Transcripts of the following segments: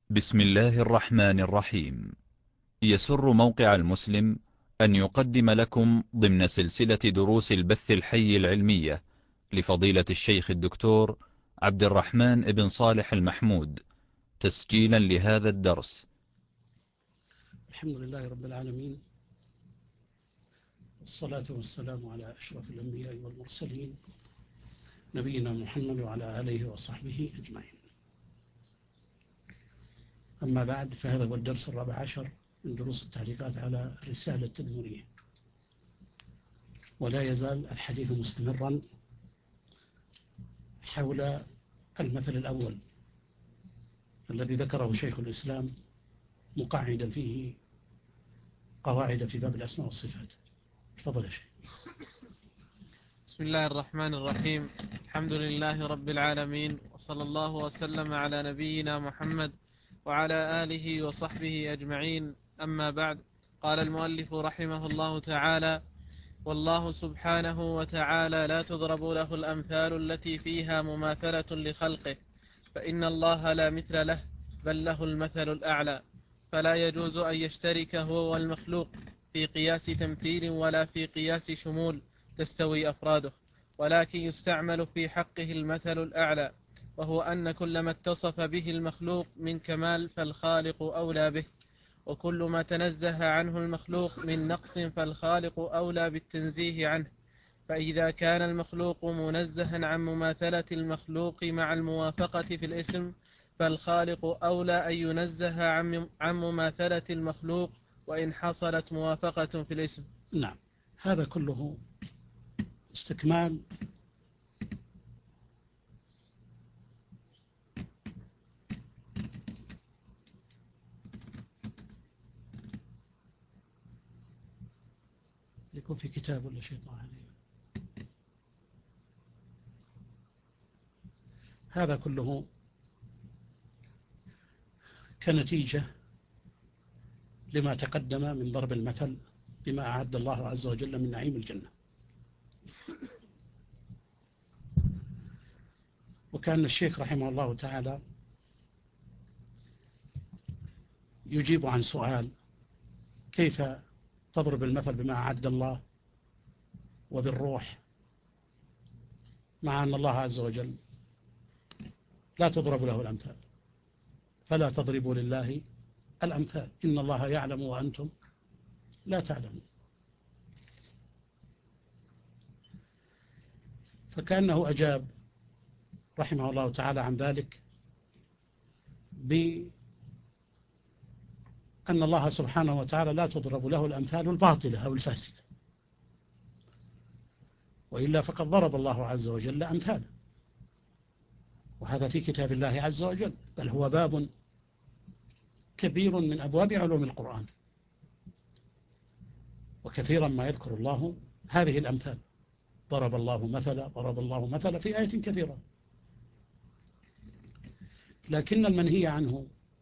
بسم الله الرحمن الرحيم. يسر موقع المسلم أن يقدم لكم ضمن سلسلة دروس البث الحي العلمية لفضيلة الشيخ الدكتور عبد الرحمن بن صالح المحمود، تسجيلا لهذا الدرس. الحمد لله رب العالمين، والصلاة والسلام على أشرف الأنبياء والمرسلين نبينا محمد وعلى آله وصحبه أجمعين. أما بعد، فهذا هو الدرس 14 من دروس التعليقات على الرسالة التدمرية، ولا يزال الحديث مستمرا حول المثل الأول الذي ذكره شيخ الإسلام مقعدا فيه قواعد في باب الأسماء والصفات. تفضل يا شيخ. بسم الله الرحمن الرحيم. الحمد لله رب العالمين، وصلى الله وسلم على نبينا محمد وعلى آله وصحبه أجمعين. أما بعد، قال المؤلف رحمه الله تعالى: والله سبحانه وتعالى لا تضرب له الأمثال التي فيها مماثلة لخلقه، فإن الله لا مثل له، بل له المثل الأعلى، فلا يجوز أن يشترك هو والمخلوق في قياس تمثيل ولا في قياس شمول تستوي أفراده، ولكن يستعمل في حقه المثل الأعلى، وهو أن كل ما اتصف به المخلوق من كمال فالخالق أولى به، وكل ما تنزه عنه المخلوق من نقص فالخالق أولى بالتنزيه عنه. فإذا كان المخلوق منزها عن مماثلة المخلوق مع الموافقة في الاسم، فالخالق أولى أن ينزه عن مماثلة المخلوق وإن حصلت موافقة في الاسم. نعم، هذا كله استكمال يكون في كتاب ولا شيء طبعا عليه. هذا كله كنتيجة لما تقدم من ضرب المثل بما أعد الله عز وجل من نعيم الجنة. وكان الشيخ رحمه الله تعالى يجيب عن سؤال: كيف تضرب المثل بما أعد الله وبالروح، مع أن الله عز وجل لا تضرب له الأمثال؟ فلا تضربوا لله الأمثال، إن الله يعلم وأنتم لا تعلمون. فكأنه أجاب رحمه الله تعالى عن ذلك بأن الله سبحانه وتعالى لا تضرب له الأمثال الباطلة أو الفاسدة، وإلا فقد ضرب الله عز وجل أمثالا، وهذا في كتاب الله عز وجل، بل هو باب كبير من أبواب علوم القرآن، وكثيرا ما يذكر الله هذه الأمثال: ضرب الله مثلا، ضرب الله مثلا، في آية كثيرة. لكن المنهي عنه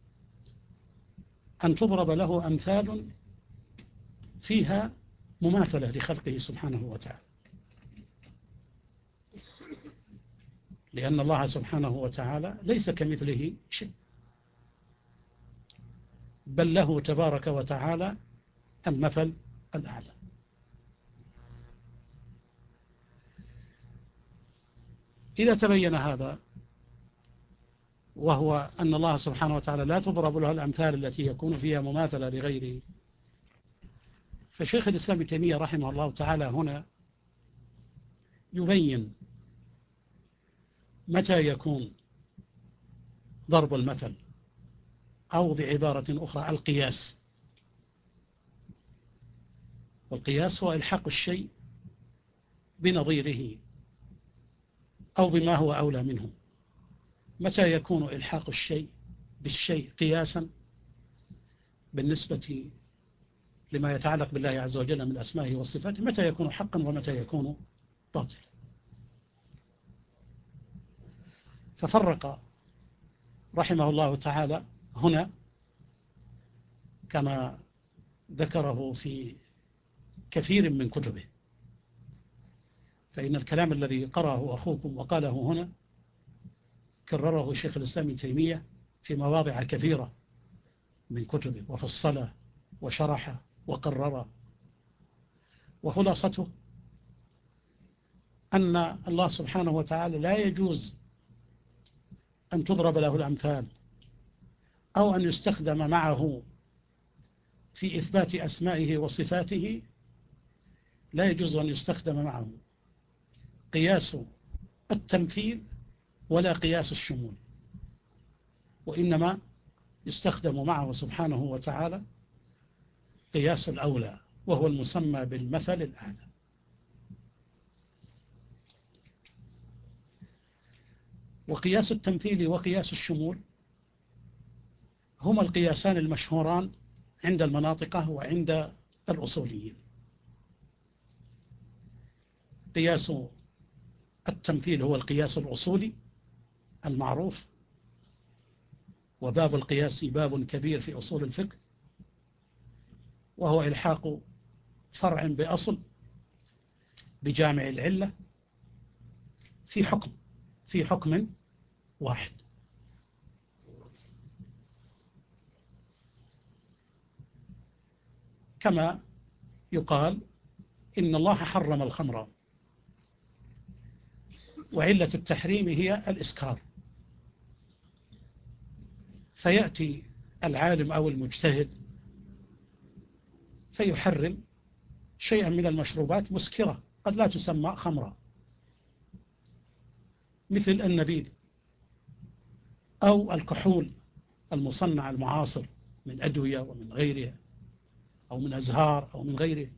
أن تضرب له أمثال فيها مماثلة لخلقه سبحانه وتعالى، لأن الله سبحانه وتعالى ليس كمثله شيء، بل له تبارك وتعالى المثل الأعلى. إذا تبين هذا، وهو أن الله سبحانه وتعالى لا تضرب له الأمثال التي يكون فيها مماثلة لغيره، فشيخ الإسلام ابن تيمية رحمه الله تعالى هنا يبين متى يكون ضرب المثل، أو بعبارة أخرى القياس. والقياس هو إلحاق الشيء بنظيره أو بما هو أولى منه. متى يكون إلحاق الشيء بالشيء قياسا بالنسبة لما يتعلق بالله عز وجل من أسمائه والصفات؟ متى يكون حقا ومتى يكون باطلا؟ ففرق رحمه الله تعالى هنا كما ذكره في كثير من كتبه. فإن الكلام الذي قرأه أخوكم وقاله هنا كرره شيخ الإسلام ابن تيمية في مواضع كثيرة من كتبه وفصله وشرحه وقرره، وخلاصته أن الله سبحانه وتعالى لا يجوز أن تضرب له الأمثال أو أن يستخدم معه في إثبات أسمائه وصفاته، لا يجوز أن يستخدم معه قياس التمثيل ولا قياس الشمول، وإنما يستخدم معه سبحانه وتعالى قياس الأولى، وهو المسمى بالمثل الأعلى. وقياس التمثيل وقياس الشمول هما القياسان المشهوران عند المناطقة وعند الأصوليين. قياس التمثيل هو القياس الأصولي المعروف، وباب القياس باب كبير في أصول الفقه، وهو إلحاق فرع بأصل بجامع العلة في حكم واحد. كما يقال إن الله حرم الخمر، وعلة التحريم هي الإسكار، فيأتي العالم أو المجتهد فيحرم شيئا من المشروبات مسكرة قد لا تسمى خمرا، مثل النبيذ أو الكحول المصنع المعاصر من أدوية ومن غيرها، أو من أزهار أو من غيره،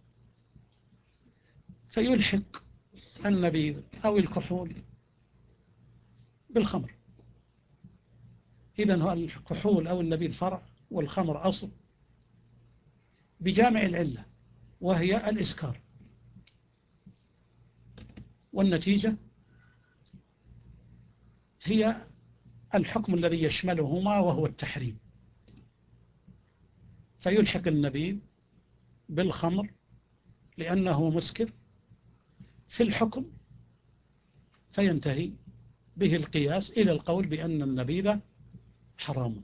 فيلحق النبيذ أو الكحول بالخمر. إذن هو الكحول أو النبيذ فرع والخمر أصل بجامع العلة وهي الإسكار، والنتيجة هي الحكم الذي يشملهما وهو التحريم، فيلحق النبيذ بالخمر لأنه مسكر في الحكم، فينتهي به القياس إلى القول بأن النبيذ حرام.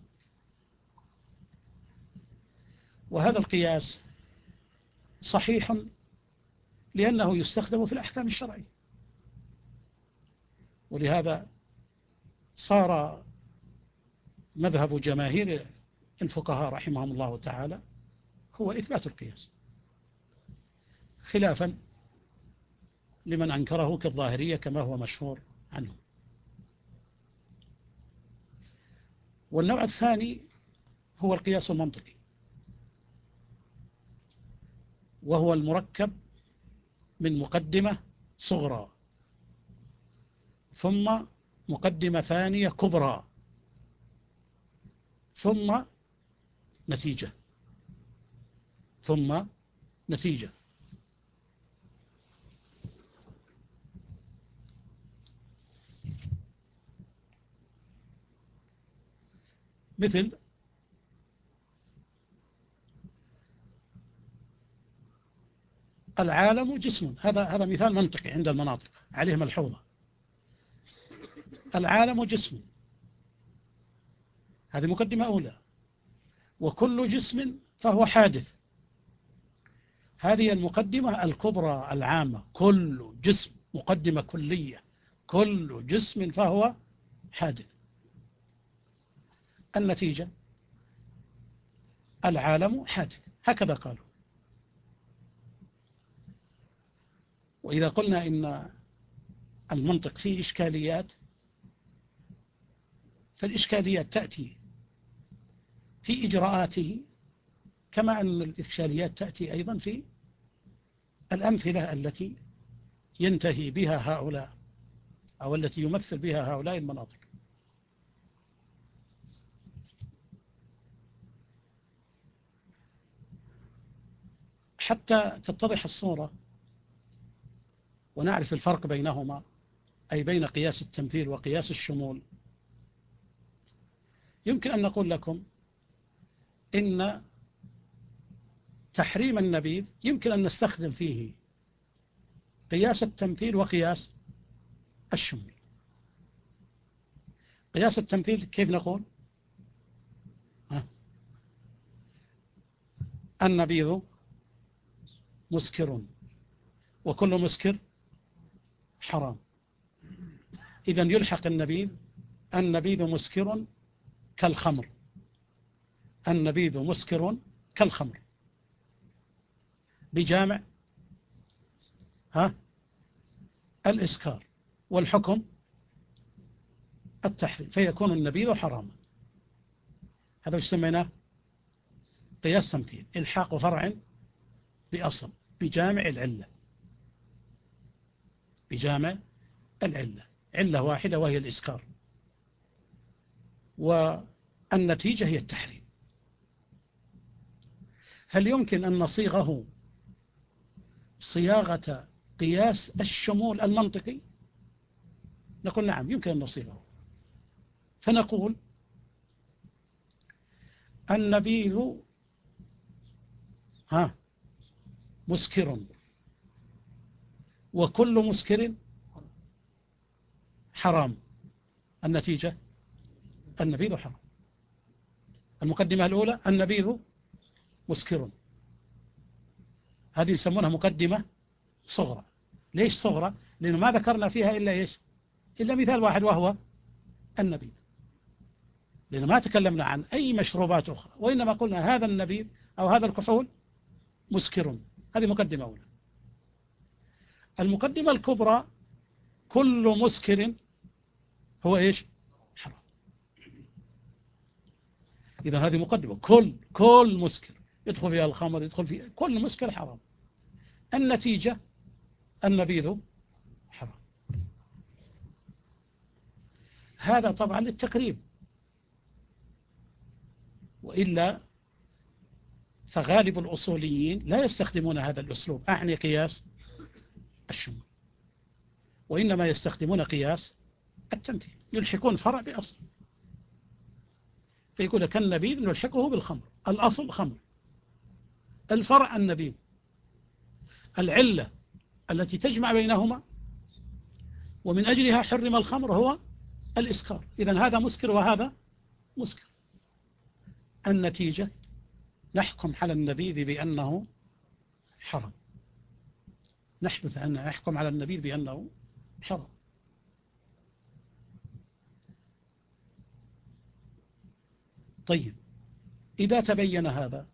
وهذا القياس صحيح لأنه يستخدم في الأحكام الشرعية، ولهذا صار مذهب جماهير الفقهاء رحمهم الله تعالى هو إثبات القياس، خلافا لمن أنكره كالظاهرية كما هو مشهور عنه. والنوع الثاني هو القياس المنطقي، وهو المركب من مقدمة صغرى ثم مقدمة ثانية كبرى ثم نتيجة ثم نتيجة. مثل العالم جسم، هذا مثال منطقي عند المناطق عليه ملحوظة. العالم جسم، هذه مقدمة أولى، وكل جسم فهو حادث، هذه المقدمة الكبرى العامة، كل جسم، مقدمة كلية، كل جسم فهو حادث. النتيجة العالم حادث، هكذا قالوا. وإذا قلنا إن المنطق فيه إشكاليات، فالإشكاليات تأتي في إجراءاته، كما أن الإشكاليات تأتي أيضا في الأمثلة التي ينتهي بها هؤلاء أو التي يمثل بها هؤلاء المناطق. حتى تتضح الصورة ونعرف الفرق بينهما، أي بين قياس التمثيل وقياس الشمول، يمكن أن نقول لكم إن تحريم النبيذ يمكن أن نستخدم فيه قياس التمثيل وقياس الشمول. قياس التمثيل كيف نقول؟ النبيذ مسكر، وكل مسكر حرام. إذا يلحق النبيذ مسكر كالخمر، النبيذ مسكر كالخمر بجامع الإسكار، والحكم التحريم، فيكون النبيذ حراما. هذا يسمونه قياس تمثيل، إلحاق فرع بأصل بجامع العلة، بجامع العلة، علة واحدة وهي الإسكار، والنتيجة هي التحريم. هل يمكن أن نصيغه صياغة قياس الشمول المنطقي؟ نقول نعم يمكن أن نصيغه، فنقول النبيذ مسكر، وكل مسكر حرام، النتيجة النبيذ حرام. المقدمة الأولى النبيذ مسكر، هذه يسمونها مقدمة صغرى. ليش صغرى؟ لأنه ما ذكرنا فيها إلا مثال واحد وهو النبيذ، لأنه ما تكلمنا عن أي مشروبات أخرى، وإنما قلنا هذا النبيذ أو هذا الكحول مسكر. هذه مقدمة أولى. المقدمة الكبرى كل مسكر هو حرام. إذا هذه مقدمة، كل مسكر يدخل فيها الخمر، يدخل فيها كل مسكر حرام. النتيجة النبيذ حرام. هذا طبعا للتقريب، وإلا فغالب الأصوليين لا يستخدمون هذا الأسلوب، أعني قياس الشمول، وإنما يستخدمون قياس التمثيل، يلحقون فرع بأصل، فيقول لك النبيذ نلحقه بالخمر، الأصل خمر، الفرع النبيذ، العلة التي تجمع بينهما ومن أجلها حرم الخمر هو الإسكار. إذن هذا مسكر وهذا مسكر. النتيجة نحكم على النبيذ بأنه حرام، نحكم على النبيذ بأنه حرام. طيب، إذا تبين هذا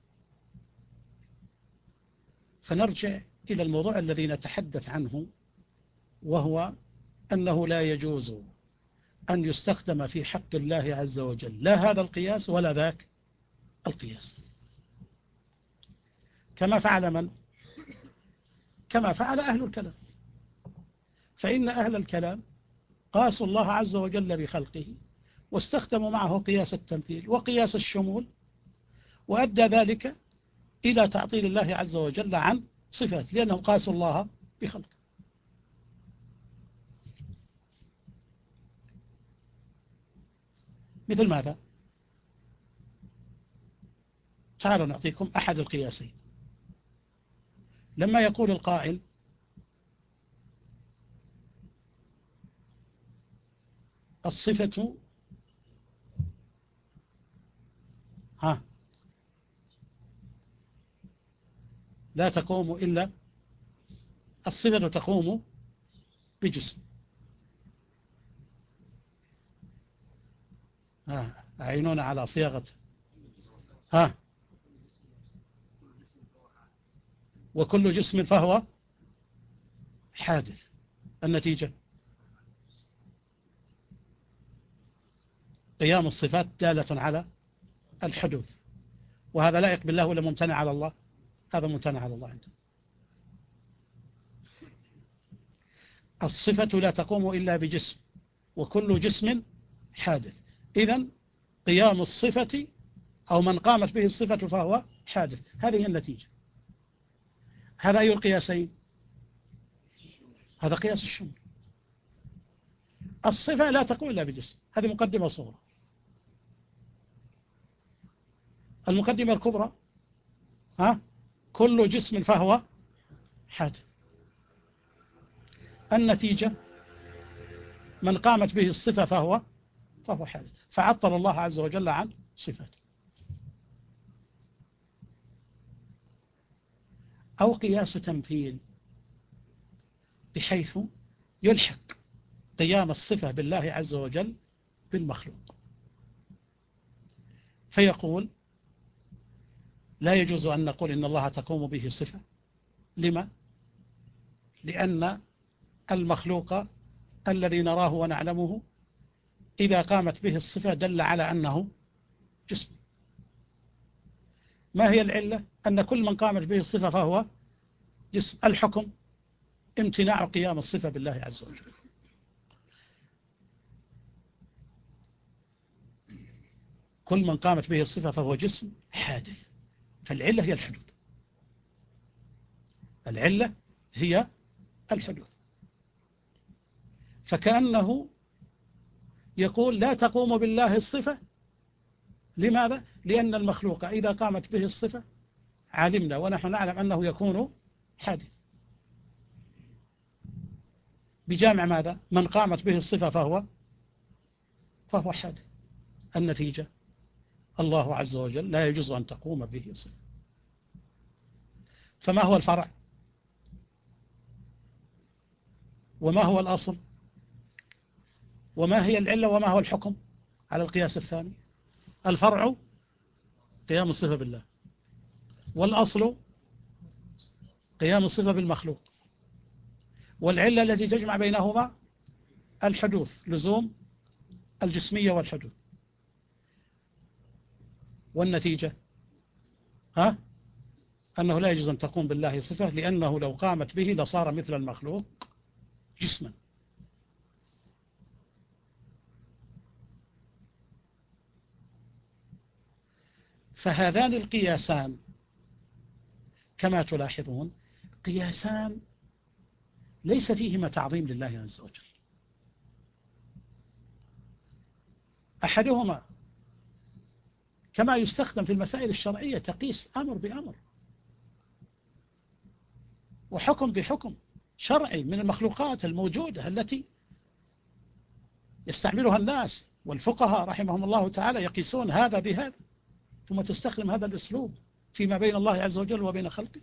فنرجع إلى الموضوع الذي نتحدث عنه، وهو أنه لا يجوز أن يستخدم في حق الله عز وجل لا هذا القياس ولا ذاك القياس، كما فعل من؟ كما فعل أهل الكلام. فإن أهل الكلام قاسوا الله عز وجل بخلقه، واستخدموا معه قياس التمثيل وقياس الشمول، وأدى ذلك إلى تعطيل الله عز وجل عن صفات، لأنهم قاسوا الله بخلقه. مثل ماذا؟ تعالوا نعطيكم أحد القياسين. لما يقول القائل الصفة لا تقوم إلا الصفة تقوم بجسم، أعينونا على صياغة وكل جسم فهو حادث. النتيجة قيام الصفات دالة على الحدوث، وهذا لا يقبل له ولا ممتنع على الله، هذا ممتنع على الله عنده. الصفة لا تقوم إلا بجسم، وكل جسم حادث. إذن قيام الصفة أو من قامت به الصفة فهو حادث. هذه النتيجة. هذا أي القياسين؟ هذا قياس الشمول. الصفة لا تقوم إلا بجسم، هذه مقدمة صغرى. المقدمة الكبرى كل جسم فهو حادث. النتيجة من قامت به الصفة فهو حادث، فعطل الله عز وجل عن صفاته. أو قياس تمثيل، بحيث يلحق قيام الصفة بالله عز وجل بالمخلوق، فيقول لا يجوز أن نقول إن الله تقوم به صفة. لما؟ لأن المخلوق الذي نراه ونعلمه إذا قامت به الصفة دل على أنه جسم. ما هي العلة؟ أن كل من قامت به الصفة فهو جسم. الحكم امتناع قيام الصفة بالله عز وجل. كل من قامت به الصفة فهو جسم حادث، فالعلة هي الحدوث. العلة هي الحدوث. فكأنه يقول لا تقوم بالله الصفة. لماذا؟ لأن المخلوق إذا قامت به الصفة علمنا ونحن نعلم أنه يكون حادث. بجامع ماذا؟ من قامت به الصفة فهو حادث. النتيجة الله عز وجل لا يجوز أن تقوم به صفة. فما هو الفرع؟ وما هو الأصل؟ وما هي العلة؟ وما هو الحكم على القياس الثاني؟ الفرع قيام الصفة بالله، والأصل قيام الصفة بالمخلوق، والعلة التي تجمع بينهما الحدوث، لزوم الجسمية والحدوث. والنتيجة أنه لا يجوز أن تقوم بالله صفة، لأنه لو قامت به لصار مثل المخلوق جسما. فهذان القياسان كما تلاحظون قياسان ليس فيهما تعظيم لله عز وجل. أحدهما كما يستخدم في المسائل الشرعية، تقيس أمر بأمر وحكم بحكم شرعي من المخلوقات الموجودة التي يستعملها الناس، والفقهاء رحمهم الله تعالى يقيسون هذا بهذا، ثم تستخدم هذا الأسلوب فيما بين الله عز وجل وبين خلقه،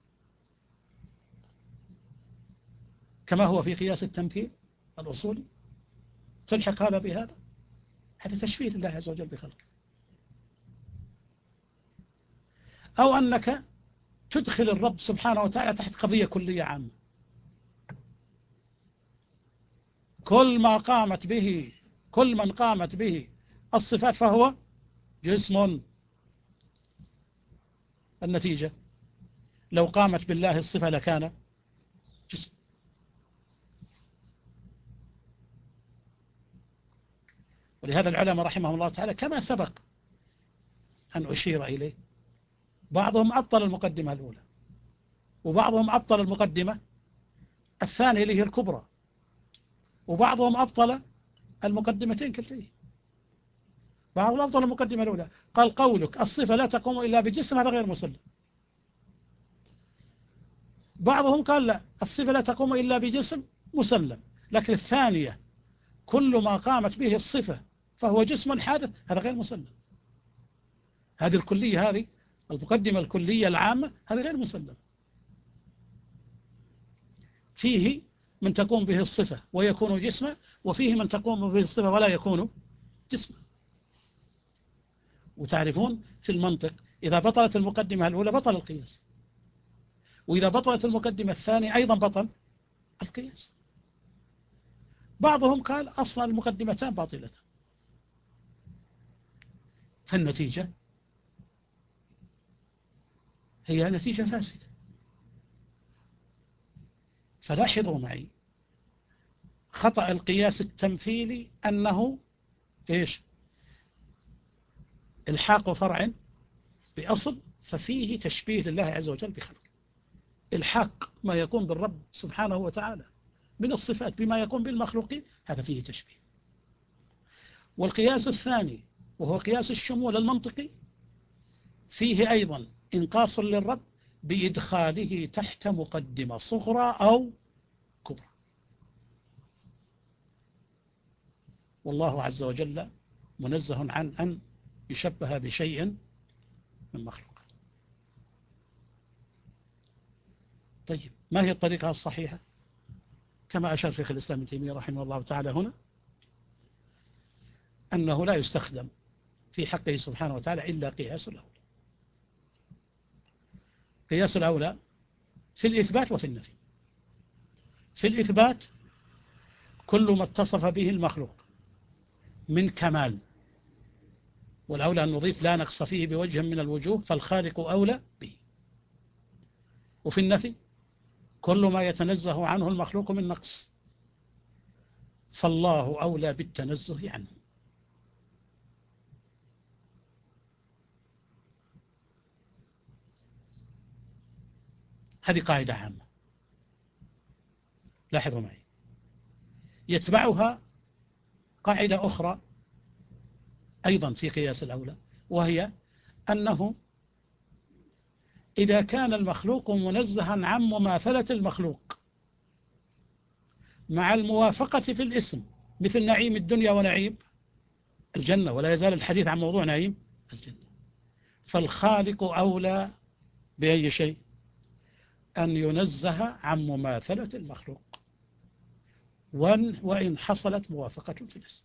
كما هو في قياس التمثيل الأصولي، تلحق هذا بهذا، هذا تشبيه الله عز وجل بخلقه. أو أنك تدخل الرب سبحانه وتعالى تحت قضية كلية عامة، كل من قامت به الصفات فهو جسم. النتيجة لو قامت بالله الصفة لكان جسم. ولهذا العلماء رحمهم الله تعالى كما سبق أن أشير إليه، بعضهم أبطل المقدمة الأولى، وبعضهم أبطل المقدمة الثانية اللي هي الكبرى، وبعضهم أبطل المقدمتين كلتين. بعضهم أبطل المقدمة الأولى، قال قولك الصفة لا تقوم إلا بجسم، هذا غير مسلم. بعضهم قال لا، الصفة لا تقوم إلا بجسم، مسلم. لكن الثانية كل ما قامت به الصفة فهو جسم حادث، هذا غير مسلم. هذه الكلية، هذه المقدمة الكلية العامة، هذا غير مسلم. فيه من تقوم به الصفة ويكون جسما، وفيه من تقوم به الصفة ولا يكون جسما. وتعرفون في المنطق إذا بطلت المقدمة الأولى بطل القياس، وإذا بطلت المقدمة الثانية أيضا بطل القياس. بعضهم قال أصلا المقدمتان باطلة، فالنتيجة هي نتيجة فاسدة. فلاحظوا معي خطأ القياس التمثيلي أنه إيش؟ الحاق فرع بأصل، ففيه تشبيه لله عز وجل بخلقه. الحاق ما يكون بالرب سبحانه وتعالى من الصفات بما يكون بالمخلوقين، هذا فيه تشبيه. والقياس الثاني وهو قياس الشمول المنطقي فيه أيضا إنقاص للرب بإدخاله تحت مقدمة صغرى أو كبرى. والله عز وجل منزه عن أن يشبه بشيء من مخلوق. طيب ما هي الطريقة الصحيحة؟ كما أشار شيخ الإسلام ابن تيمية رحمه الله تعالى هنا، أنه لا يستخدم في حقه سبحانه وتعالى إلا قياس الأولى. قياس الأولى في الإثبات وفي النفي. في الإثبات كل ما اتصف به المخلوق من كمال، والأولى أن نضيف لا نقص فيه بوجه من الوجوه، فالخالق أولى به. وفي النفي كل ما يتنزه عنه المخلوق من نقص، فالله أولى بالتنزه عنه. هذه قاعدة عامة، لاحظوا معي. يتبعها قاعدة أخرى أيضا في قياس الأولى، وهي أنه إذا كان المخلوق منزها عن مماثلة المخلوق مع الموافقة في الاسم، مثل نعيم الدنيا ونعيم الجنة، ولا يزال الحديث عن موضوع نعيم الجنة، فالخالق أولى بأي شيء؟ أن ينزه عن مماثلة المخلوق وإن حصلت موافقة في الاسم.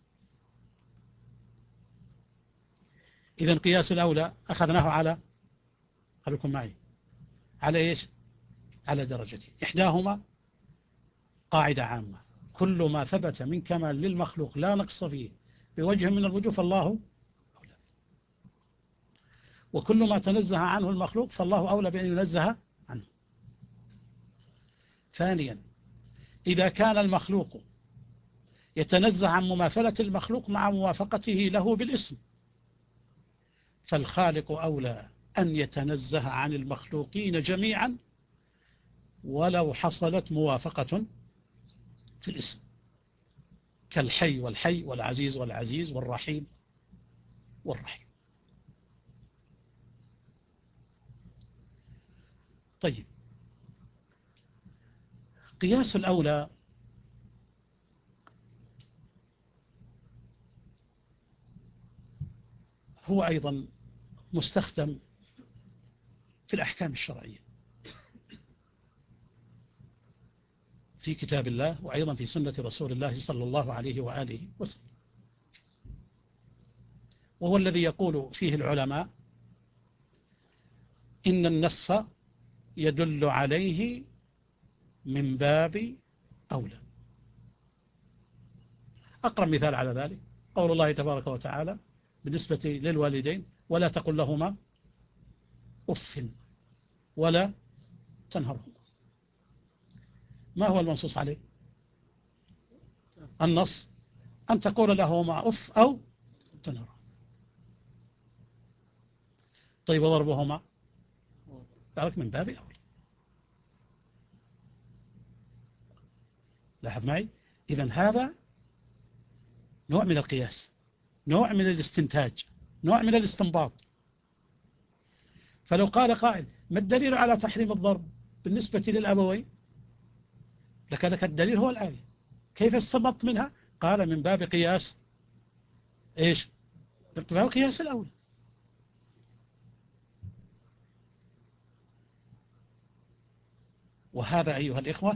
إذن قياس الأولى أخذناه على، خليكم معي، على إيش؟ على درجتين. إحداهما قاعدة عامة: كل ما ثبت من كمال للمخلوق لا نقص فيه بوجه من الوجوه فالله أولى، وكل ما تنزه عنه المخلوق فالله أولى بأن ينزه عنه. ثانيا، إذا كان المخلوق يتنزه عن مماثلة المخلوق مع موافقته له بالاسم، فالخالق أولى أن يتنزه عن المخلوقين جميعا ولو حصلت موافقة في الاسم، كالحي والحي، والعزيز والعزيز، والرحيم والرحيم. طيب، قياس الأولى هو أيضا مستخدم في الأحكام الشرعية في كتاب الله، وأيضا في سنة رسول الله صلى الله عليه وآله وسلم، وهو الذي يقول فيه العلماء إن النص يدل عليه من باب أولى. أقرب مثال على ذلك قول الله تبارك وتعالى بالنسبة للوالدين: ولا تقل لهما أف ولا تنهرهما. ما هو المنصوص عليه؟ النص أن تقول لهما أف أو تنهرهما. طيب، وضربهما ذلك من باب أولى. لاحظ معي، إذن هذا نوع من القياس، نوع من الاستنتاج، نوع من الاستنباط. فلو قال قائل: ما الدليل على تحريم الضرب بالنسبة للأبوين؟ لك الدليل هو الآية. كيف استنبطت منها؟ قال: من باب قياس إيش؟ من باب قياس الأولى. وهذا أيها الإخوة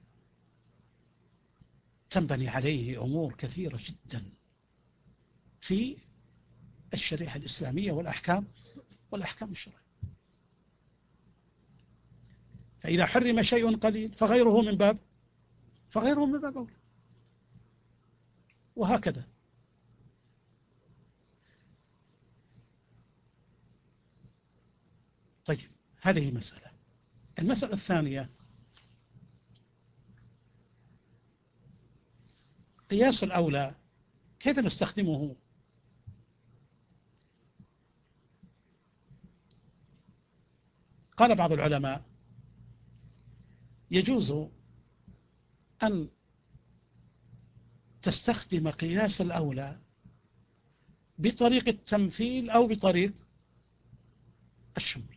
تنبني عليه أمور كثيرة جدا في الشريعة الإسلامية والأحكام الشرعية. فإذا حرم شيء قليل فغيره من باب أولى، وهكذا. طيب، هذه مسألة. المسألة الثانية: قياس الأولى كيف نستخدمه؟ قال بعض العلماء: يجوز أن تستخدم قياس الأولى بطريق التمثيل أو بطريق الشمول.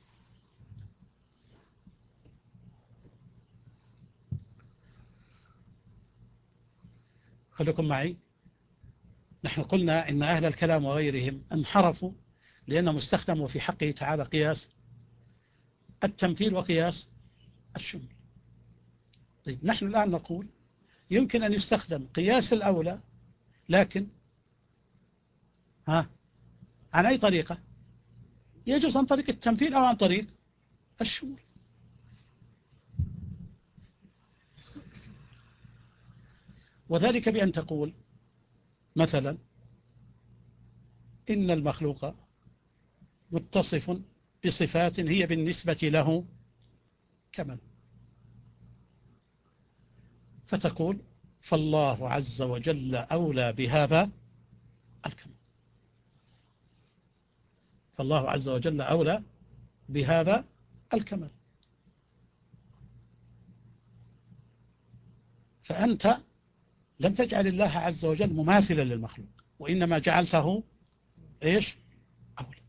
خليكم معي. نحن قلنا إن أهل الكلام وغيرهم انحرفوا لأنهم استخدموا في حقه تعالى قياس التمثيل وقياس الشمول. طيب نحن الآن نقول يمكن أن يستخدم قياس الأولى، لكن عن أي طريقة؟ يجوز عن طريق التمثيل أو عن طريق الشمول. وذلك بأن تقول مثلا إن المخلوق متصف بصفات هي بالنسبة له كمال، فتقول فالله عز وجل أولى بهذا الكمال، فالله عز وجل أولى بهذا الكمال. فأنت لم تجعل الله عز وجل مماثلا للمخلوق، وإنما جعلته إيش؟ أولى.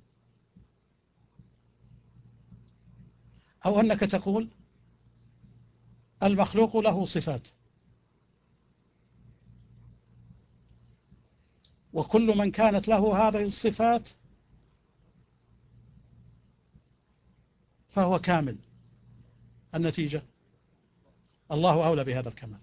أو أنك تقول المخلوق له صفات، وكل من كانت له هذه الصفات فهو كامل. النتيجة الله أولى بهذا الكمال.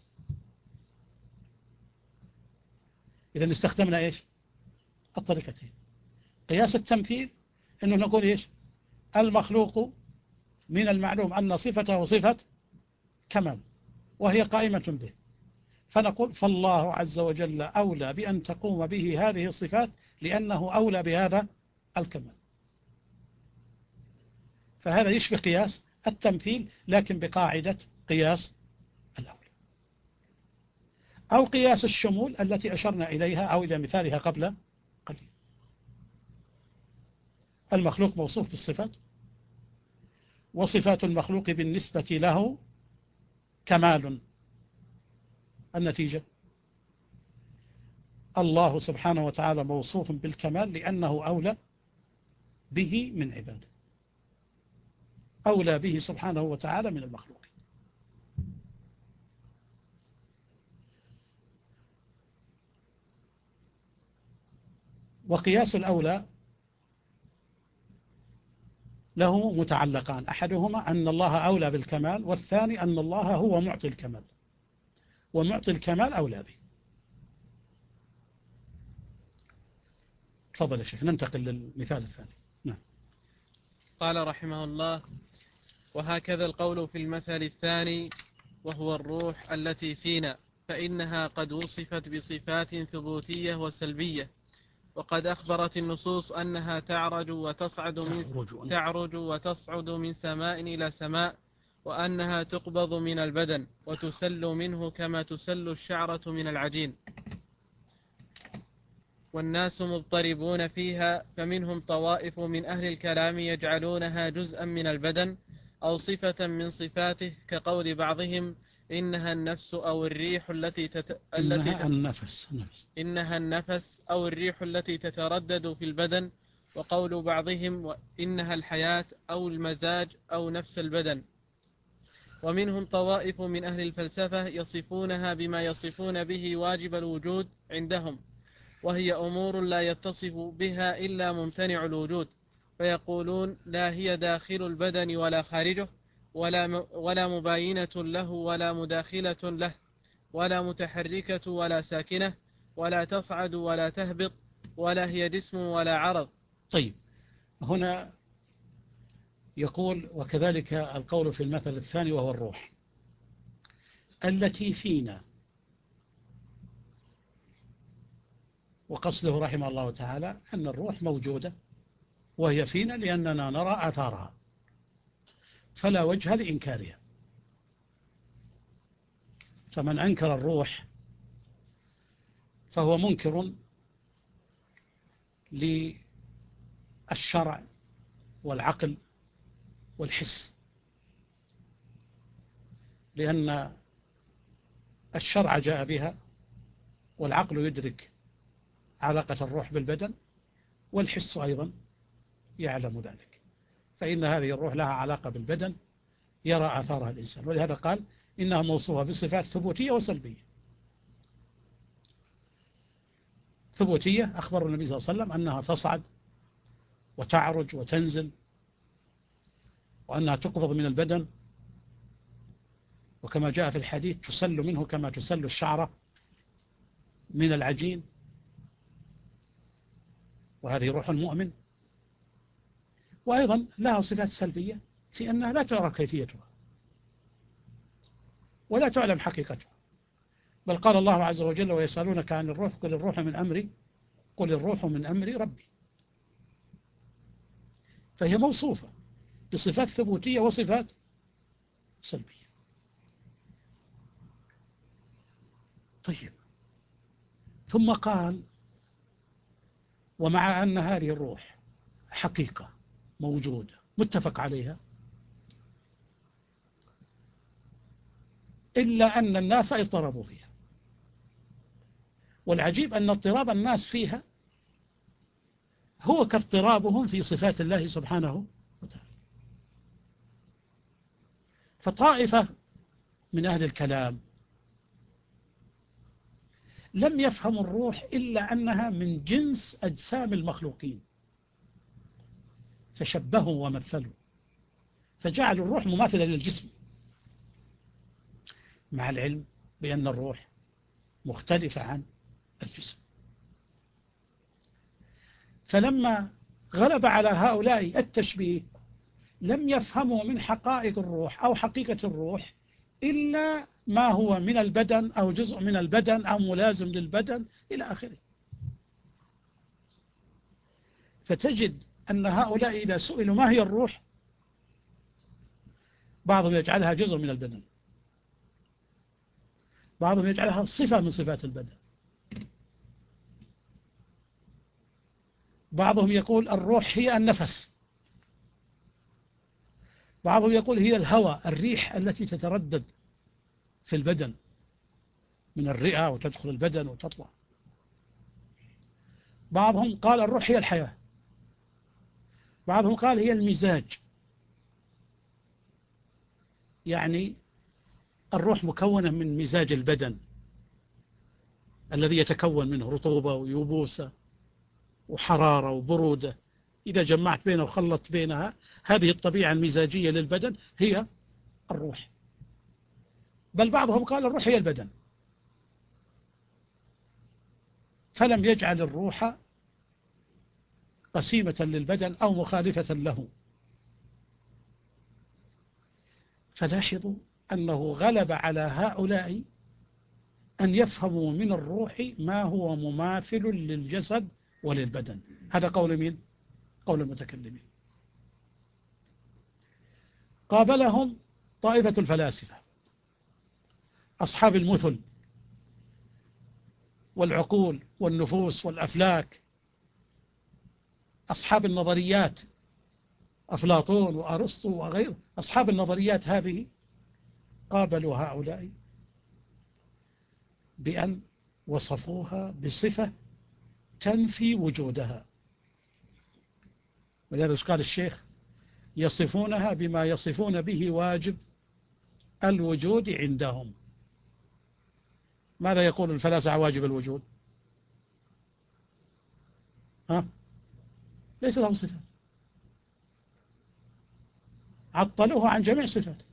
إذن استخدمنا إيش؟ الطريقتين. قياس التمثيل إنه نقول إيش؟ المخلوق من المعلوم أن صفته صفة كمال وهي قائمة به، فنقول فالله عز وجل أولى بأن تقوم به هذه الصفات لأنه أولى بهذا الكمال. فهذا يشبه قياس التمثيل لكن بقاعدة قياس الأولى. أو قياس الشمول التي أشرنا إليها أو إلى مثالها قبل قليل. المخلوق موصوف بالصفات، وصفات المخلوق بالنسبة له كمال. النتيجة الله سبحانه وتعالى موصوف بالكمال لأنه أولى به من عباده، أولى به سبحانه وتعالى من المخلوق. وقياس الأولى له متعلقان، أحدهما أن الله أولى بالكمال، والثاني أن الله هو معطي الكمال، ومعطي الكمال أولى به. تفضل يا شيخ، ننتقل للمثال الثاني. نعم. قال رحمه الله: وهكذا القول في المثل الثاني وهو الروح التي فينا، فإنها قد وصفت بصفات ثبوتية وسلبية، وقد أخبرت النصوص أنها تعرج وتصعد من سماء إلى سماء، وأنها تقبض من البدن وتسل منه كما تسل الشعرة من العجين، والناس مضطربون فيها، فمنهم طوائف من أهل الكلام يجعلونها جزءا من البدن أو صفة من صفاته، كقول بعضهم إنها النفس أو الريح إنها النفس أو الريح التي تتردد في البدن، وقول بعضهم إنها الحياة أو المزاج أو نفس البدن. ومنهم طوائف من أهل الفلسفة يصفونها بما يصفون به واجب الوجود عندهم، وهي أمور لا يتصف بها إلا ممتنع الوجود، فيقولون لا هي داخل البدن ولا خارجه، ولا مباينة له ولا مداخلة له، ولا متحركة ولا ساكنة، ولا تصعد ولا تهبط، ولا هي جسم ولا عرض. طيب، هنا يقول وكذلك القول في المثل الثاني وهو الروح التي فينا، وقصده رحمه الله تعالى أن الروح موجودة وهي فينا لأننا نرى آثارها، فلا وجه لإنكارها. فمن أنكر الروح فهو منكر للشرع والعقل والحس، لأن الشرع جاء بها، والعقل يدرك علاقة الروح بالبدن، والحس أيضا يعلم ذلك، فإن هذه الروح لها علاقة بالبدن يرى آثارها الإنسان، ولهذا قال إنها موصوفة بصفات ثبوتية وسلبية. ثبوتية أخبر النبي صلى الله عليه وسلم أنها تصعد وتعرج وتنزل، وأنها تقبض من البدن وكما جاء في الحديث تسل منه كما تسل الشعرة من العجين، وهذه روح المؤمن. وأيضا لها صفات سلبية في أنها لا تعرف كيفيتها ولا تعلم حقيقتها، بل قال الله عز وجل ويسألونك عن الروح قل الروح من أمري، قل الروح من أمر ربي. فهي موصوفة بصفات ثبوتية وصفات سلبية. طيب، ثم قال ومع أن هذه الروح حقيقة موجودة متفق عليها، إلا أن الناس اضطربوا فيها. والعجيب أن اضطراب الناس فيها هو كاضطرابهم في صفات الله سبحانه وتعالى. فطائفة من أهل الكلام لم يفهموا الروح إلا أنها من جنس أجسام المخلوقين، فشبهوا ومثلوا، فجعلوا الروح مماثلة للجسم، مع العلم بأن الروح مختلفة عن الجسم. فلما غلب على هؤلاء التشبيه لم يفهموا من حقائق الروح أو حقيقة الروح إلا ما هو من البدن أو جزء من البدن أو ملازم للبدن إلى آخره. فتجد أن هؤلاء إذا سئلوا ما هي الروح، بعضهم يجعلها جزء من البدن، بعضهم يجعلها صفة من صفات البدن، بعضهم يقول الروح هي النفس، بعضهم يقول هي الهواء الريح التي تتردد في البدن من الرئة وتدخل البدن وتطلع. بعضهم قال الروح هي الحياة، بعضهم قال هي المزاج، يعني الروح مكونة من مزاج البدن الذي يتكون منه رطوبة ويبوسة وحرارة وبرودة، إذا جمعت بينها وخلطت بينها هذه الطبيعة المزاجية للبدن هي الروح. بل بعضهم قال الروح هي البدن، فلم يجعل الروح قسيمة للبدن أو مخالفة له. فلاحظوا أنه غلب على هؤلاء أن يفهموا من الروح ما هو مماثل للجسد وللبدن. هذا قول مين؟ قول المتكلمين. قابلهم طائفة الفلاسفة أصحاب المثل والعقول والنفوس والأفلاك، أصحاب النظريات، أفلاطون وأرسطو وغيره، أصحاب النظريات هذه قابلوا هؤلاء بأن وصفوها بصفة تنفي وجودها. ولذلك قال الشيخ يصفونها بما يصفون به واجب الوجود عندهم. ماذا يقول الفلاسفة واجب الوجود؟ ليس له صفات، عطلوه عن جميع صفاته.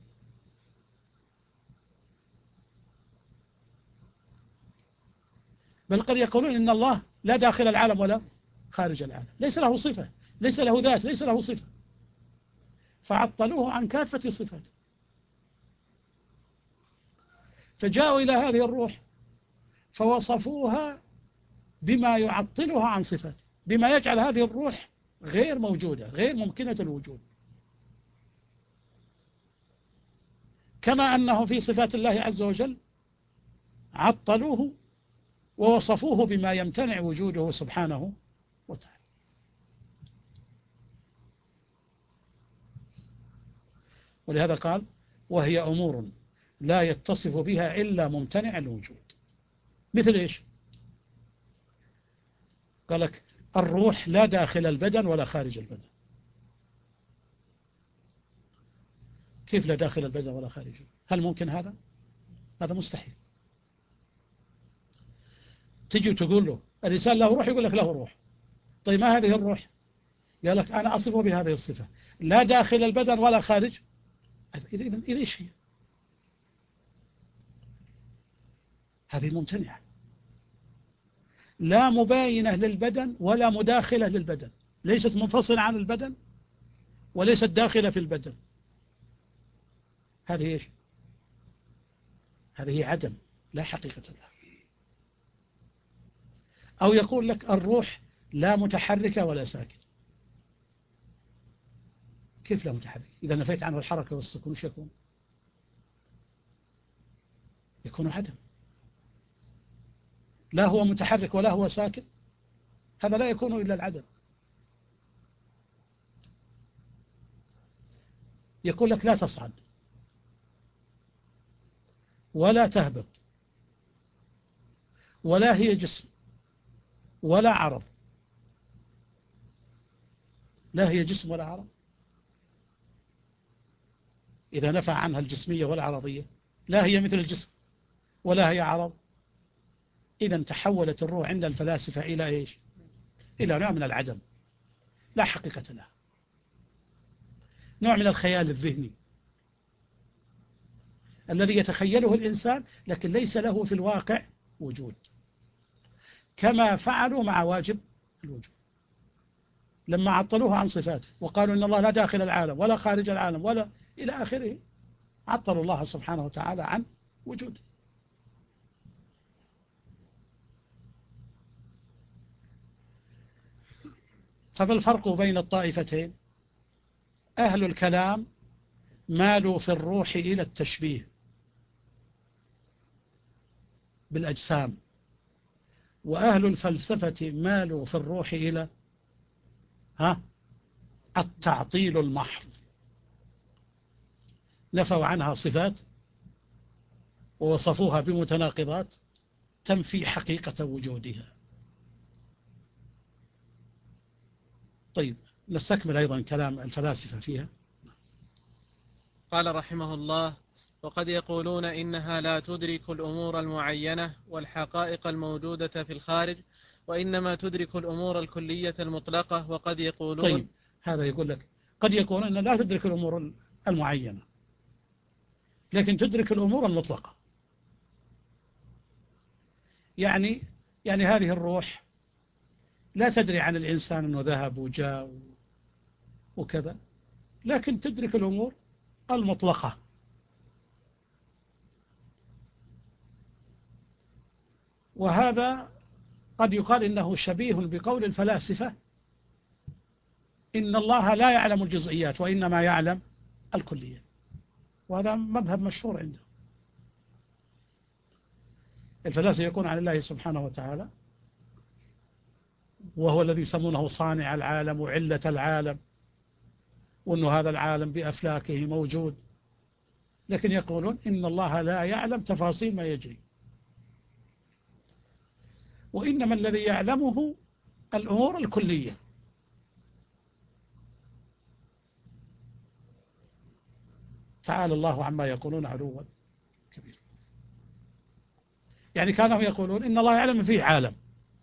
بل قد يقولون إن الله لا داخل العالم ولا خارج العالم، ليس له صفة، ليس له ذات، ليس له صفة، فعطلوه عن كافة صفاته. فجاءوا إلى هذه الروح فوصفوها بما يعطلها عن صفاته، بما يجعل هذه الروح غير موجودة، غير ممكنة الوجود. كما أنه في صفات الله عز وجل عطلوه ووصفوه بما يمتنع وجوده سبحانه وتعالى. ولهذا قال وهي أمور لا يتصف بها إلا ممتنع الوجود. مثل إيش؟ قال لك الروح لا داخل البدن ولا خارج البدن. كيف لا داخل البدن ولا خارجه؟ هل ممكن هذا؟ هذا مستحيل. تجي تقول له الإنسان له روح، يقول لك له روح. طيب ما هذه الروح؟ يقول لك أنا أصفه بهذه الصفة، لا داخل البدن ولا خارج. إذا إيش هي؟ هذه ممتنعة، لا مباينة للبدن ولا مداخلة للبدن، ليست منفصلة عن البدن وليست داخلة في البدن. هذه إيش؟ هذه عدم، لا حقيقة لها. أو يقول لك الروح لا متحركة ولا ساكنة. كيف لا متحرك؟ إذا نفيت عنه الحركة والسكون وش يكون؟ يكون عدم. لا هو متحرك ولا هو ساكن، هذا لا يكون إلا العدم. يقول لك لا تصعد ولا تهبط ولا هي جسم ولا عرض. لا هي جسم ولا عرض، إذا نفى عنها الجسمية والعرضية. لا هي مثل الجسم ولا هي عرض. إذا تحولت الروح عند الفلاسفة إلى إيش؟ إلى نوع من العدم، لا حقيقة له، نوع من الخيال الذهني الذي يتخيله الإنسان لكن ليس له في الواقع وجود، كما فعلوا مع واجب الوجود لما عطلوه عن صفاته وقالوا إن الله لا داخل العالم ولا خارج العالم ولا إلى آخره، عطلوا الله سبحانه وتعالى عن وجوده. فما الفرق بين الطائفتين؟ أهل الكلام مالوا في الروح إلى التشبيه بالأجسام، وأهل الفلسفة مالوا في الروح إلى التعطيل المحض، نفوا عنها صفات ووصفوها بمتناقضات تنفي حقيقة وجودها. طيب نستكمل أيضا كلام الفلاسفة فيها. قال رحمه الله: وقد يقولون إنها لا تدرك الأمور المعينة والحقائق الموجودة في الخارج، وإنما تدرك الأمور الكلية المطلقة. وقد يقولون طيب هذا يقول لك قد يقولون أن لا تدرك الأمور المعينة لكن تدرك الأمور المطلقة. يعني هذه الروح لا تدري عن الإنسان أنه ذهب وجاء وكذا، لكن تدرك الأمور المطلقة. وهذا قد يقال إنه شبيه بقول الفلاسفة إن الله لا يعلم الجزئيات وإنما يعلم الكليات، وهذا مذهب مشهور عنده. الفلاسفة يقول عن الله سبحانه وتعالى وهو الذي يسمونه صانع العالم وعلة العالم، وأن هذا العالم بأفلاكه موجود، لكن يقولون إن الله لا يعلم تفاصيل ما يجري، وإنما الذي يعلمه الأمور الكلية. تعالى الله عما يقولون علوا كبيرا. يعني كانوا يقولون إن الله يعلم فيه عالم،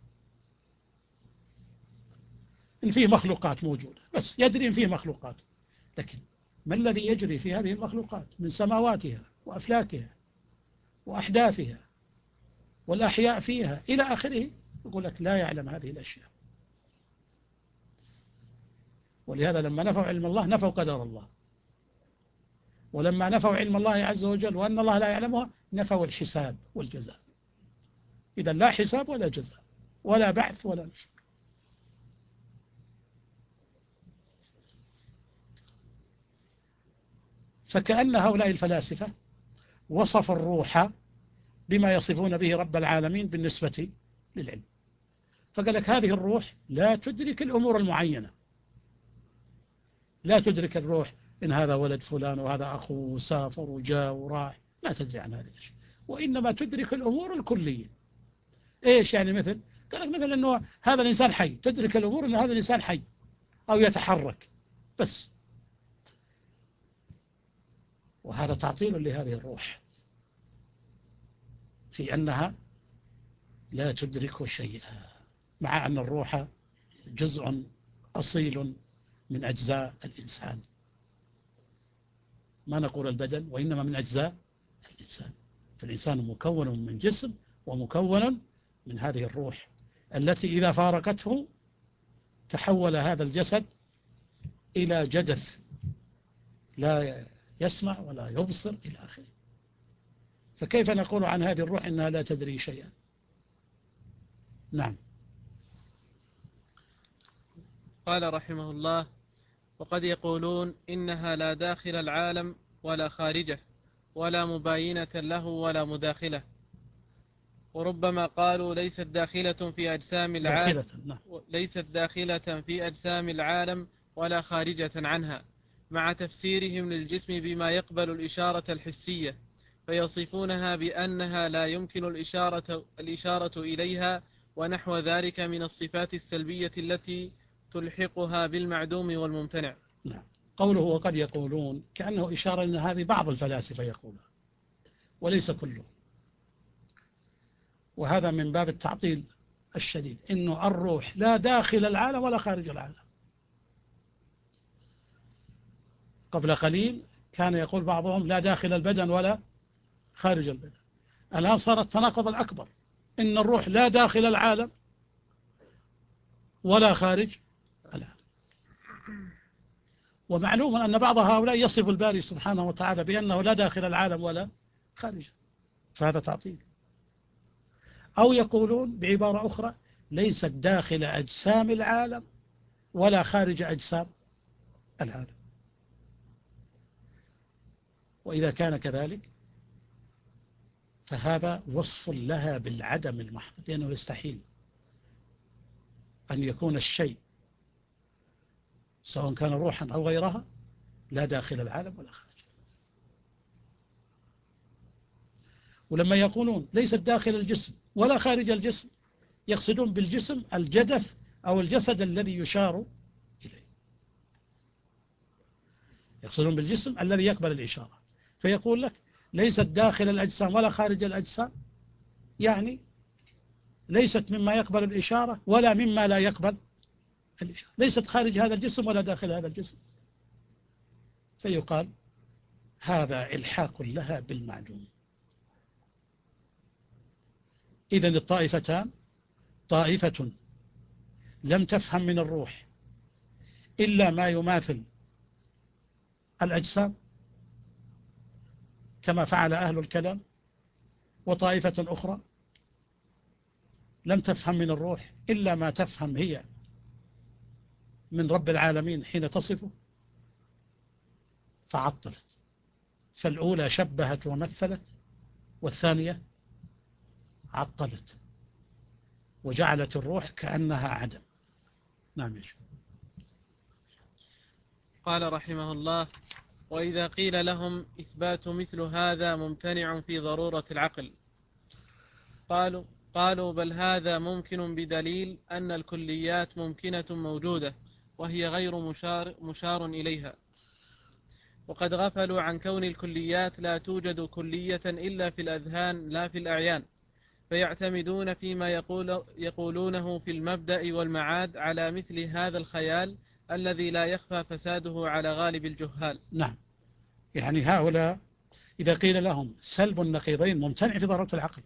إن فيه مخلوقات موجودة، بس يدري إن فيه مخلوقات، لكن ما الذي يجري في هذه المخلوقات من سماواتها وأفلاكها وأحداثها والأحياء فيها إلى آخره، يقول لك لا يعلم هذه الأشياء. ولهذا لما نفوا علم الله نفوا قدر الله، ولما نفوا علم الله عز وجل وأن الله لا يعلمها نفوا الحساب والجزاء. إذا لا حساب ولا جزاء ولا بعث ولا نشر. فكأن هؤلاء الفلاسفة وصف الروح بما يصفون به رب العالمين بالنسبة للعلم، فقال لك هذه الروح لا تدرك الأمور المعينة، لا تدرك الروح إن هذا ولد فلان وهذا أخوه وسافر وجاء وراح، لا تدري عن هذه الأشياء، وإنما تدرك الأمور الكلية. إيش يعني؟ مثل قال لك مثل أنه هذا الإنسان حي، تدرك الأمور أن هذا الإنسان حي أو يتحرك بس، وهذا تعطيل لهذه الروح في أنها لا تدرك شيئا، مع أن الروح جزء أصيل من أجزاء الإنسان، ما نقول البدن، وإنما من أجزاء الإنسان. فالإنسان مكون من جسم ومكون من هذه الروح التي إذا فارقته تحول هذا الجسد إلى جدث لا يسمع ولا يبصر إلى آخره. فكيف نقول عن هذه الروح إنها لا تدري شيئا؟ نعم. قال رحمه الله: وقد يقولون إنها لا داخل العالم ولا خارجه، ولا مباينة له ولا مداخلة. وربما قالوا ليست داخلة في أجسام العالم، نعم. ليست داخلة في أجسام العالم ولا خارجة عنها، مع تفسيرهم للجسم بما يقبل الإشارة الحسية، فيصفونها بأنها لا يمكن الإشارة إليها، ونحو ذلك من الصفات السلبية التي تلحقها بالمعدوم والممتنع. نعم. قوله وقد يقولون كأنه إشارة أن هذه بعض الفلاسفة يقولها وليس كله، وهذا من باب التعطيل الشديد، إنه الروح لا داخل العالم ولا خارج العالم. قبل قليل كان يقول بعضهم لا داخل البدن ولا خارج البدن. الآن صار التناقض الأكبر، إن الروح لا داخل العالم ولا خارج العالم. ومعلوم أن بعض هؤلاء يصف الباري سبحانه وتعالى بأنه لا داخل العالم ولا خارجه، فهذا تعطيل. أو يقولون بعبارة أخرى ليست داخل أجسام العالم ولا خارج أجسام العالم. وإذا كان كذلك فهذا وصف لها بالعدم المحض، لأنه يستحيل أن يكون الشيء سواء كان روحا أو غيرها لا داخل العالم ولا خارج. ولما يقولون ليست داخل الجسم ولا خارج الجسم يقصدون بالجسم الجدث أو الجسد الذي يشار إليه، يقصدون بالجسم الذي يقبل الإشارة. فيقول لك ليست داخل الأجسام ولا خارج الأجسام، يعني ليست مما يقبل الإشارة ولا مما لا يقبل الإشارة، ليست خارج هذا الجسم ولا داخل هذا الجسم. فيقال هذا إلحاق لها بالمعدوم. إذن الطائفتان، طائفة لم تفهم من الروح إلا ما يماثل الأجسام كما فعل أهل الكلام، وطائفة أخرى لم تفهم من الروح إلا ما تفهم هي من رب العالمين حين تصفه فعطلت. فالأولى شبهت ومثلت، والثانية عطلت وجعلت الروح كأنها عدم. نعم يا شيخ. قال رحمه الله: وإذا قيل لهم إثبات مثل هذا ممتنع في ضرورة العقل، قالوا بل هذا ممكن بدليل أن الكليات ممكنة موجودة وهي غير مشار إليها، وقد غفلوا عن كون الكليات لا توجد كلية إلا في الأذهان لا في الأعيان، فيعتمدون فيما يقولونه في المبدأ والمعاد على مثل هذا الخيال الذي لا يخفى فساده على غالب الجهال. نعم، يعني هؤلاء إذا قيل لهم سلب النقيضين ممتنع في ضرورة العقل،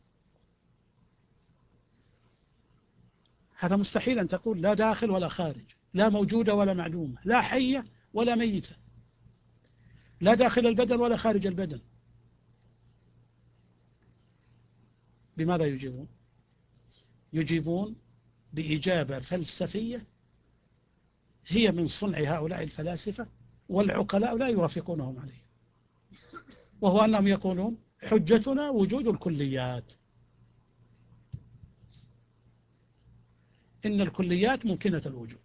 هذا مستحيل أن تقول لا داخل ولا خارج، لا موجودة ولا معدومة، لا حية ولا ميتة، لا داخل البدن ولا خارج البدن. بماذا يجيبون؟ يجيبون بإجابة فلسفية هي من صنع هؤلاء الفلاسفة، والعقلاء لا يوافقونهم عليه، وهو أنهم يقولون حجتنا وجود الكليات، إن الكليات ممكنة الوجود.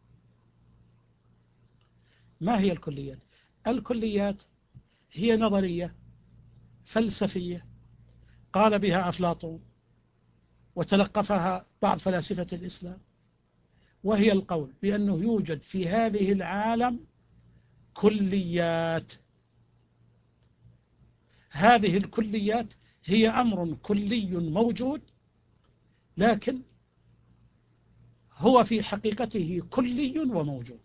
ما هي الكليات؟ الكليات هي نظرية فلسفية قال بها أفلاطون وتلقفها بعض فلاسفة الإسلام، وهي القول بأنه يوجد في هذه العالم كليات. هذه الكليات هي أمر كلي موجود، لكن هو في حقيقته كلي وموجود.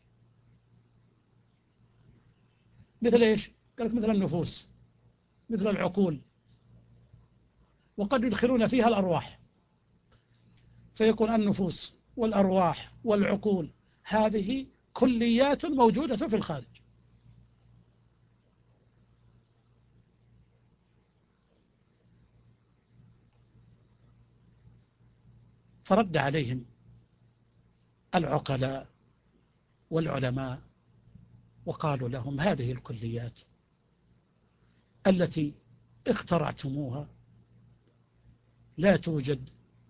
مثل إيش؟ قالت مثل النفوس، مثل العقول، وقد يدخلون فيها الأرواح، فيكون النفوس والأرواح والعقول هذه كليات موجودة في الخارج. فرد عليهم العقلاء والعلماء وقالوا لهم هذه الكليات التي اخترعتموها لا توجد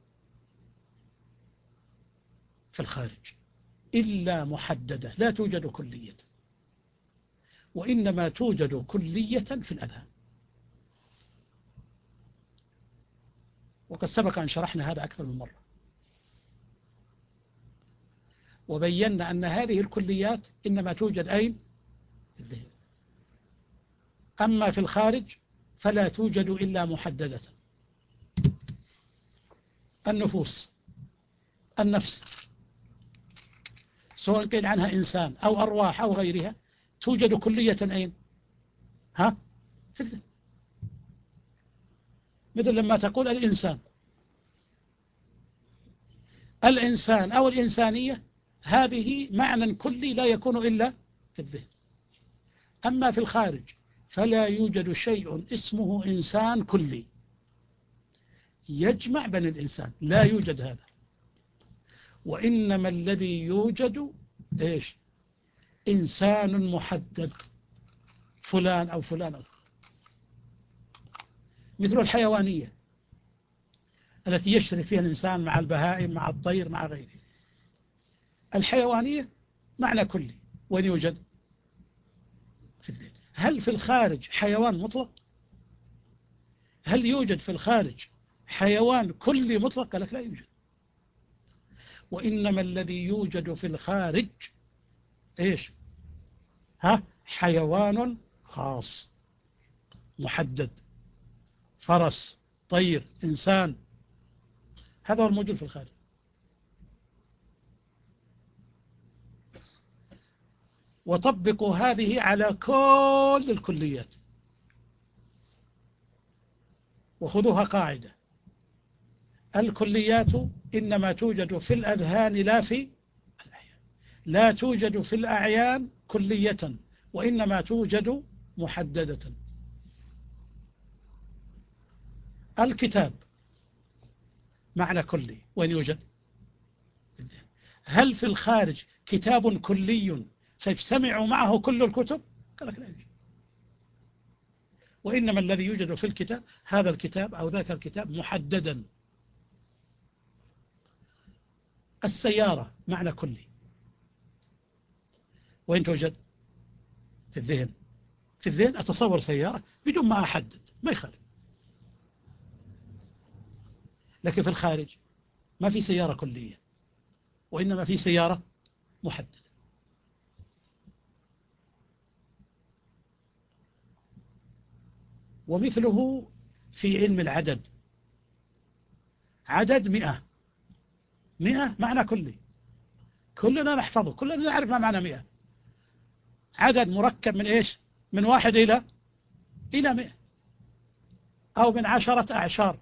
في الخارج إلا محددة، لا توجد كلية، وإنما توجد كلية في الأذهان. وقد سبق أن شرحنا هذا أكثر من مرة، وبينا أن هذه الكليات إنما توجد أين؟ في الذهن. أما في الخارج فلا توجد إلا محددة. النفوس، النفس، سواء قيل عنها إنسان أو أرواح أو غيرها، توجد كلية أين؟ في الذهن. مثل لما تقول الإنسان أو الإنسانية، هذه معنى كلي لا يكون إلا في الذهن. أما في الخارج فلا يوجد شيء اسمه إنسان كلي يجمع بين الإنسان، لا يوجد هذا. وإنما الذي يوجد إيش؟ إنسان محدد، فلان أو فلان، مثل الحيوانية التي يشترك فيها الإنسان مع البهائم مع الطير مع غيره. الحيوانية معنى كلي، وين يوجد؟ في الذهن. هل في الخارج حيوان مطلق؟ هل يوجد في الخارج حيوان كلي مطلق؟ قال لك لا يوجد. وإنما الذي يوجد في الخارج إيش؟ حيوان خاص محدد، فرس، طير، إنسان، هذا هو الموجود في الخارج. وطبقوا هذه على كل الكليات، وخذوها قاعدة: الكليات إنما توجد في الأذهان لا في الأعيان، لا توجد في الأعيان كلية، وإنما توجد محددة. الكتاب معنى كلي، وين يوجد؟ هل في الخارج كتاب كلي سيجتمع معه كل الكتب؟ قال لك لا يوجد. وإنما الذي يوجد في الكتاب هذا الكتاب أو ذاك الكتاب محددا. السيارة معنى كلي، وين توجد؟ في الذهن. في الذهن أتصور سيارة بدون ما أحدد، ما يخالف. لكن في الخارج ما في سيارة كلية، وإنما في سيارة محددة. ومثله في علم العدد، عدد 100، 100 معنى كلي، كلنا نحفظه، كلنا نعرف ما معنى 100. عدد مركب من إيش؟ من 1 إلى 100، أو من 10 أعشار.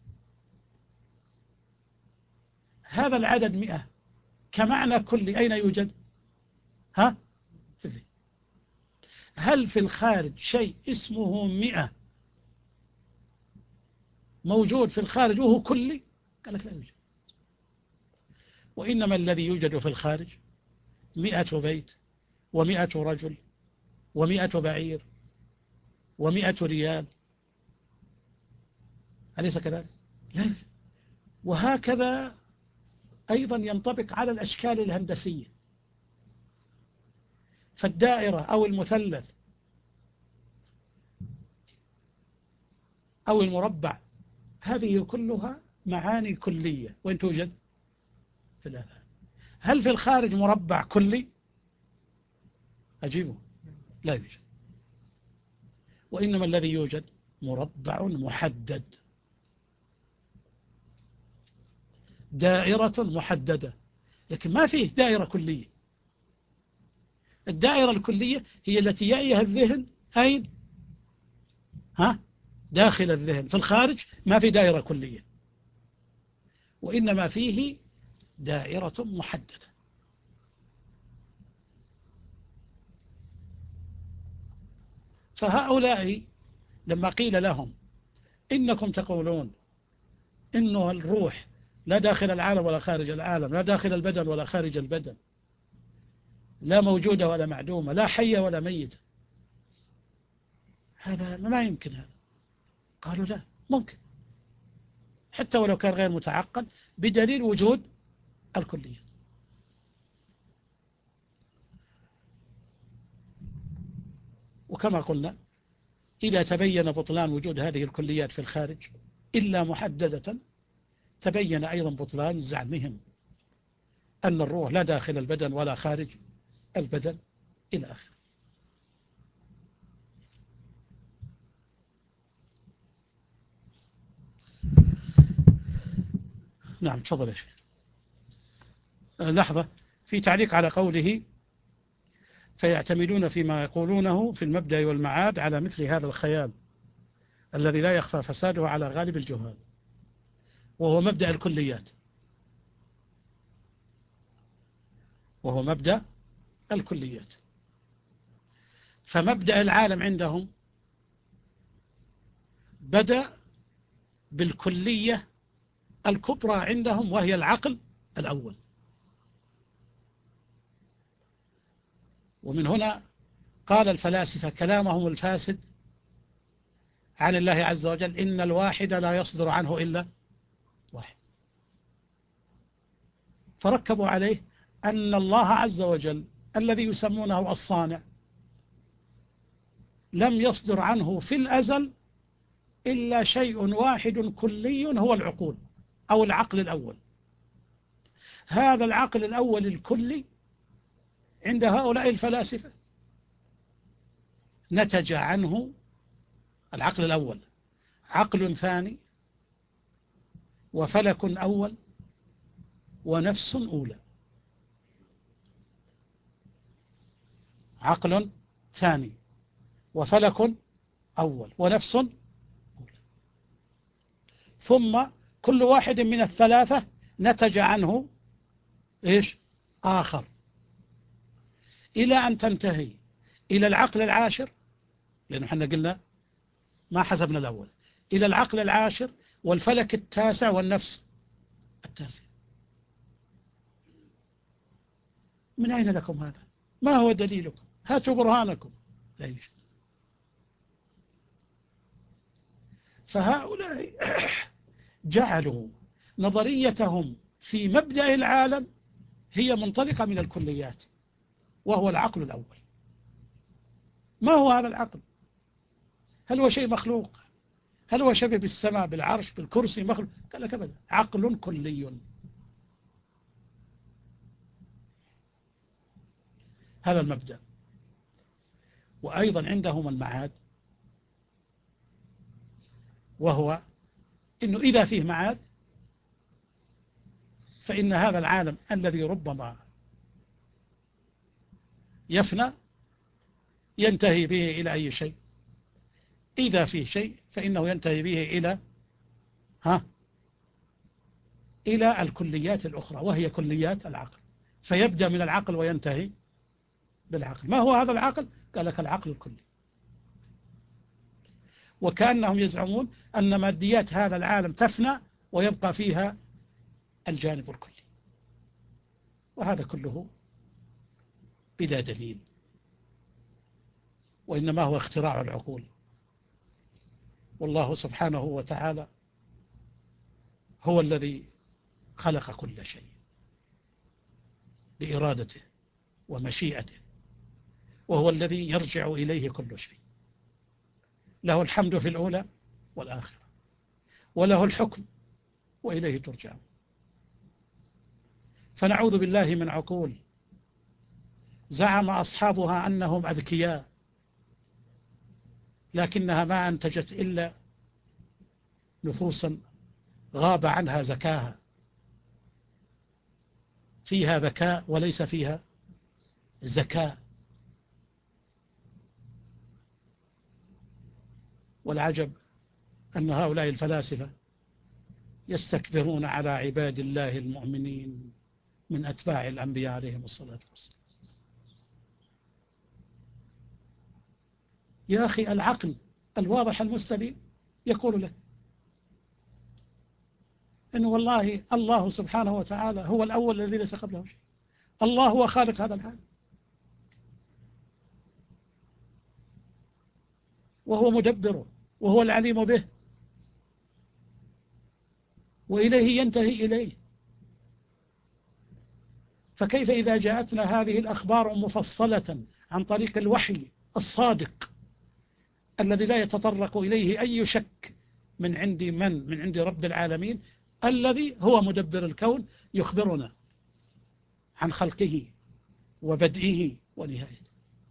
هذا العدد 100 كمعنى كلي أين يوجد؟ في الذهن. هل في الخارج شيء اسمه 100 موجود في الخارج وهو كلي؟ قال لك لا يوجد. وإنما الذي يوجد في الخارج 100 بيت، و100 رجل، و100 بعير، و100 ريال، أليس كذلك؟ لا. وهكذا أيضا ينطبق على الأشكال الهندسية. فالدائرة أو المثلث أو المربع هذه كلها معاني كلية، وين توجد؟ في الأذهان. هل في الخارج مربع كلي؟ أجيبه لا يوجد. وإنما الذي يوجد مربع محدد، دائرة محددة، لكن ما فيه دائرة كلية. الدائرة الكلية هي التي يعيها الذهن أين؟ داخل الذهن في الخارج ما في دائرة كلية، وإنما فيه دائرة محددة. فهؤلاء لما قيل لهم إنكم تقولون إنه الروح لا داخل العالم ولا خارج العالم، لا داخل البدن ولا خارج البدن، لا موجودة ولا معدومة، لا حية ولا ميتة، هذا ما يمكن. هذا قالوا لا ممكن، حتى ولو كان غير متعقل، بدليل وجود الكلية. وكما قلنا إذا تبين بطلان وجود هذه الكليات في الخارج إلا محددة، تبين أيضا بطلان زعمهم أن الروح لا داخل البدن ولا خارج البدن إلى آخره. نعم تفضل يا شيخ. لحظة، في تعليق على قوله فيعتمدون فيما يقولونه في المبدأ والمعاد على مثل هذا الخيال الذي لا يخفى فساده على غالب الجهال، وهو مبدأ الكليات، وهو مبدأ الكليات. فمبدأ العالم عندهم بدأ بالكلية الكبرى عندهم، وهي العقل الأول. ومن هنا قال الفلاسفة كلامهم الفاسد عن الله عز وجل: إن الواحد لا يصدر عنه إلا واحد. فركبوا عليه أن الله عز وجل الذي يسمونه الصانع لم يصدر عنه في الأزل إلا شيء واحد كلي، هو العقول أو العقل الأول. هذا العقل الأول الكلي عند هؤلاء الفلاسفة نتج عنه العقل الأول عقل ثاني، وفلك أول، ونفس أولى. عقل ثاني وفلك أول ونفس أولى، ثم كل واحد من الثلاثة نتج عنه إيش آخر، إلى أن تنتهي إلى العقل العاشر، لأنه حنا قلنا ما حسبنا الأول، إلى العقل العاشر والفلك التاسع والنفس التاسع. من أين لكم هذا؟ ما هو دليلكم؟ هاتوا برهانكم. لا يوجد. فهؤلاء جعلوا نظريتهم في مبدأ العالم هي منطلقة من الكليات، وهو العقل الأول. ما هو هذا العقل؟ هل هو شيء مخلوق؟ هل هو شبه بالسماء بالعرش بالكرسي مخلوق؟ قال لك أبدا، عقل كلي. هذا المبدأ. وأيضا عندهم المعاد، وهو إنه إذا فيه معاد فإن هذا العالم الذي ربما يفنى ينتهي به إلى أي شيء. إذا فيه شيء فإنه ينتهي به إلى الكليات الأخرى، وهي كليات العقل. فيبدأ من العقل وينتهي بالعقل. ما هو هذا العقل؟ قال لك العقل الكلي. وكأنهم يزعمون أن ماديات هذا العالم تفنى ويبقى فيها الجانب الكلي، وهذا كله بلا دليل، وإنما هو اختراع العقول. والله سبحانه وتعالى هو الذي خلق كل شيء بإرادته ومشيئته، وهو الذي يرجع إليه كل شيء. له الحمد في الأولى والآخرة، وله الحكم وإليه ترجع. فنعوذ بالله من عقول زعم أصحابها أنهم أذكياء، لكنها ما أنتجت إلا نفوسا غاب عنها زكاها، فيها ذكاء وليس فيها زكاة. والعجب أن هؤلاء الفلاسفة يستكبرون على عباد الله المؤمنين من أتباع الأنبياء عليهم الصلاة والسلام. يا أخي العقل الواضح المستبين يقول لك إنه والله الله سبحانه وتعالى هو الأول الذي ليس قبله شيء، الله هو خالق هذا العالم، وهو مدبره، وهو العليم به، وإليه ينتهي إليه. فكيف إذا جاءتنا هذه الأخبار مفصلة عن طريق الوحي الصادق الذي لا يتطرق إليه أي شك من عند رب العالمين الذي هو مدبر الكون، يخبرنا عن خلقه وبدئه ونهايته.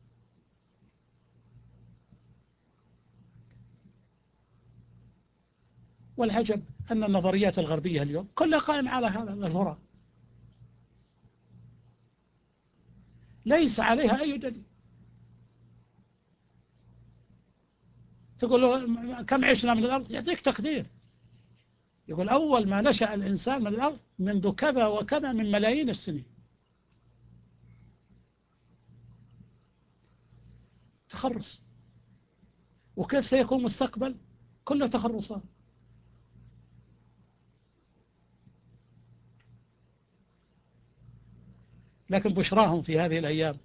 والعجب أن النظريات الغربية اليوم كلها قائمة على هذا الهراء، ليس عليها أي دليل. تقول له كم عشنا من الأرض؟ يعطيك تقدير، يقول أول ما نشأ الإنسان من الأرض منذ كذا وكذا من ملايين السنين. تخرص. وكيف سيكون مستقبل؟ كله تخرصات. لكن بشراهم في هذه الأيام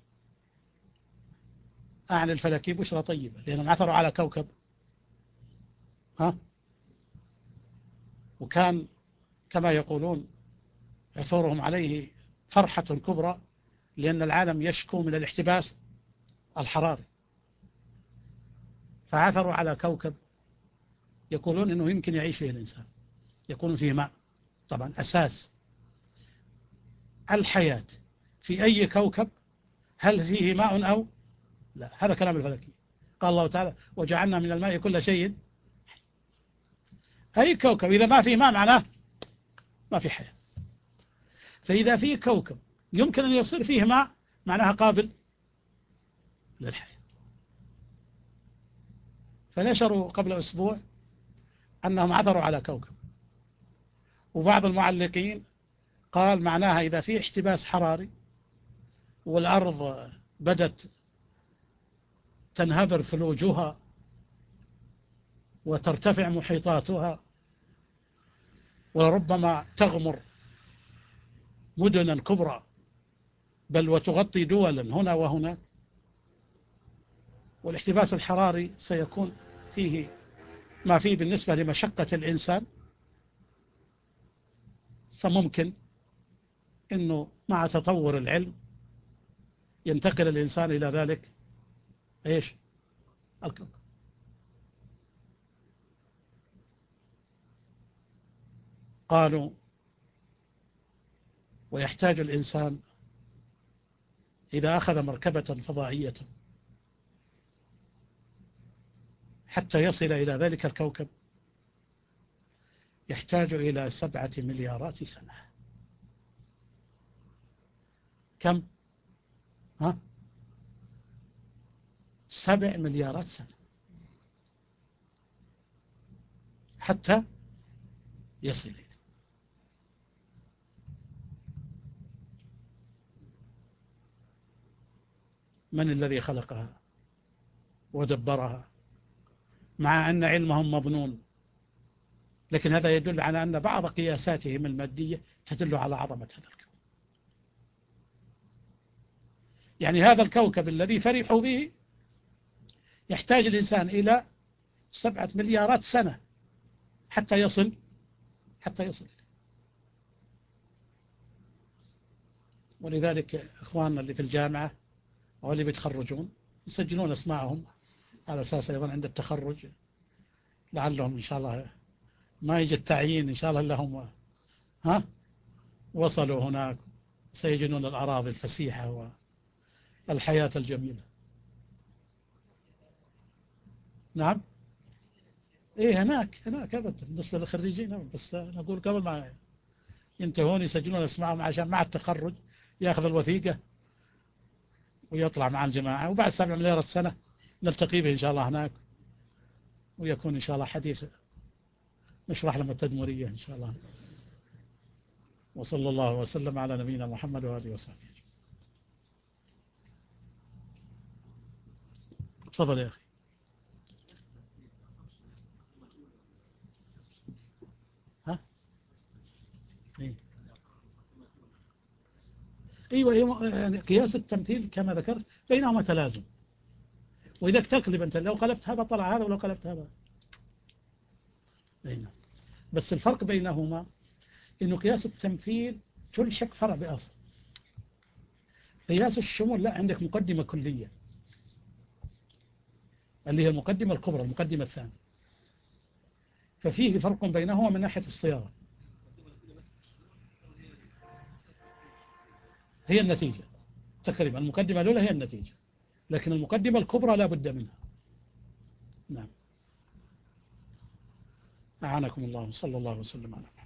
أعني الفلكي بشرى طيبة، لأنهم عثروا على كوكب وكان كما يقولون عثورهم عليه فرحة كبرى، لأن العالم يشكو من الاحتباس الحراري، فعثروا على كوكب يقولون أنه يمكن يعيش فيه الإنسان، يكون فيه ماء. طبعا أساس الحياة في أي كوكب هل فيه ماء أو لا؟ هذا كلام الفلكي. قال الله تعالى وجعلنا من الماء كل شيء. أي كوكب إذا ما فيه ماء معناه ما في حياة. فإذا فيه كوكب يمكن أن يصير فيه ماء معناها قابل للحياة. فنشروا قبل أسبوع أنهم عثروا على كوكب، وبعض المعلقين قال معناها إذا فيه احتباس حراري والأرض بدت تنهبر ثلوجها وترتفع محيطاتها ولربما تغمر مدنا كبرى بل وتغطي دولا هنا وهناك، والاحتباس الحراري سيكون فيه ما فيه بالنسبة لمشقة الإنسان، فممكن أنه مع تطور العلم ينتقل الإنسان إلى ذلك إيش الكوكب. قالوا ويحتاج الإنسان إذا أخذ مركبة فضائية حتى يصل إلى ذلك الكوكب يحتاج إلى 7 مليارات سنة. كم؟ 7 مليارات سنة حتى يصل إليه. من الذي خلقها ودبرها؟ مع أن علمهم مظنون، لكن هذا يدل على أن بعض قياساتهم المادية تدل على عظمة هذا الكون. يعني هذا الكوكب الذي فرحوا به يحتاج الإنسان إلى 7 مليارات سنة حتى يصل إليه. ولذلك إخواننا اللي في الجامعة أو اللي بيتخرجون يسجلون أسماءهم على أساس أيضا عند التخرج لعلهم إن شاء الله ما يجي التعيين إن شاء الله لهم وصلوا هناك سيجنون الأراضي الفسيحة والحياة الجميلة. نعم إيه هناك أبدا بالنسبة للخريجين، بس نقول قبل ما ينتهون يسجلون اسمائهم عشان مع التخرج يأخذ الوثيقة ويطلع مع الجماعة، وبعد 7 مليار سنة نلتقي به إن شاء الله هناك، ويكون إن شاء الله حديث نشرح لهم التدمرية إن شاء الله. وصلى الله وسلم على نبينا محمد وآله وصحبه. تفضل يا أخي. ها؟ إيه؟ أيوة يعني قياس التمثيل كما ذكرت بينهما تلازم، وإذا تقلب أنت لو قلبت هذا طلع هذا ولو قلبت هذا. أينا. بس الفرق بينهما إنه قياس التمثيل تلحق فرع بأصل، قياس الشمول لا، عندك مقدمة كلية اللي هي المقدمة الكبرى، المقدمة الثانية، ففيه فرق بينهما من ناحية الصياغة. هي النتيجة تقريبا، المقدمة الأولى هي النتيجة، لكن المقدمة الكبرى لا بد منها. نعم. أعانكم الله، صلى الله وسلم على